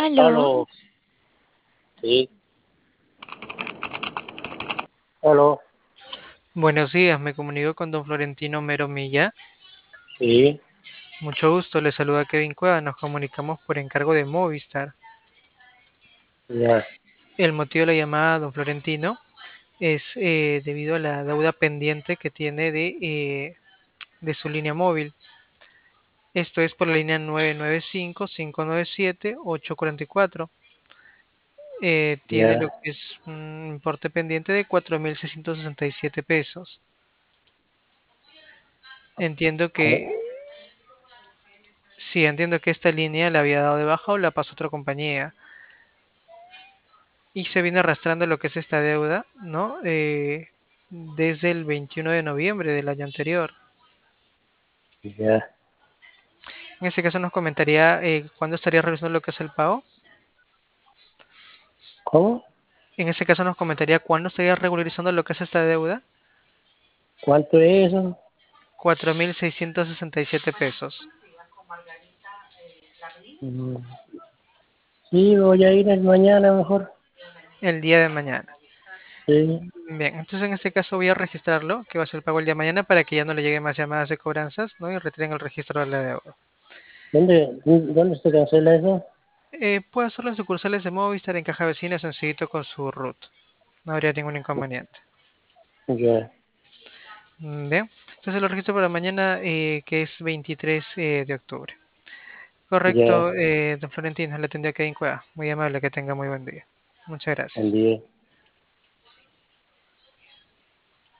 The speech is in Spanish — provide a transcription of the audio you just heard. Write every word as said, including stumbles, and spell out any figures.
Aló, Aló, sí, aló, buenos días, me comunico con don Florentino Mero Milla. sí, Mucho gusto, le saluda Kevin Cueva, nos comunicamos por encargo de Movistar. ya, El motivo de la llamada, don Florentino, es eh, debido a la deuda pendiente que tiene de, eh, de su línea móvil. Esto es por la línea nueve nueve cinco, cinco nueve siete, ocho cuatro cuatro. Eh, tiene lo ya, que es un importe pendiente de cuatro mil seiscientos sesenta y siete pesos. Entiendo que ¿cómo? Sí, entiendo que esta línea la había dado de baja o la pasó a otra compañía y se viene arrastrando lo que es esta deuda, ¿no? Eh, desde el veintiuno de noviembre del año anterior. Ya, En ese caso nos comentaría eh, cuándo estaría realizando lo que es el pago. ¿cómo? En ese caso nos comentaría cuándo estaría regularizando lo que es esta deuda. ¿Cuánto es eso? Cuatro mil seiscientos sesenta y siete pesos Mm, sí, voy a ir el mañana mejor. el día de mañana. Sí, Bien, entonces en este caso voy a registrarlo, que va a ser el pago el día de mañana para que ya no le lleguen más llamadas de cobranzas, ¿no? Y retiren el registro de la deuda. ¿dónde, dónde se cancela eso? Eh, puede hacerlo en sucursales de Movistar en caja vecina sencillito con su root. No habría ningún inconveniente. Ya, Mm, Bien, entonces lo registro para mañana, eh, que es veintitrés eh, de octubre. ya, Correcto, eh, don Florentino, le atendió Kevin Cueva. Muy amable, que tenga muy buen día. Muchas buen gracias. día.